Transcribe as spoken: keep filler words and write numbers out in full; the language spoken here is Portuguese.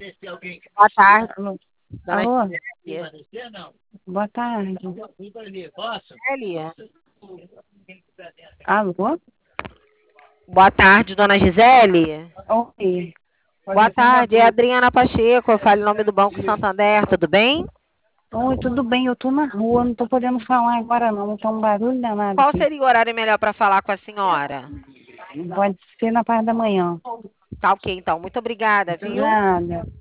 Boa tarde, Alô? dona Alô? Gisele. Boa tarde. Gisele? Alô? Boa tarde, dona Gisele. Oi. Boa tarde, é a Adriana Pacheco, eu falo em nome do Banco Santander, tudo bem? Oi, tudo bem? Eu tô na rua, não tô podendo falar agora não. Tá um barulho danado Qual aqui. seria o horário melhor para falar com a senhora? Pode ser na parte da manhã. Tá ok, então. Muito obrigada, viu? Nada.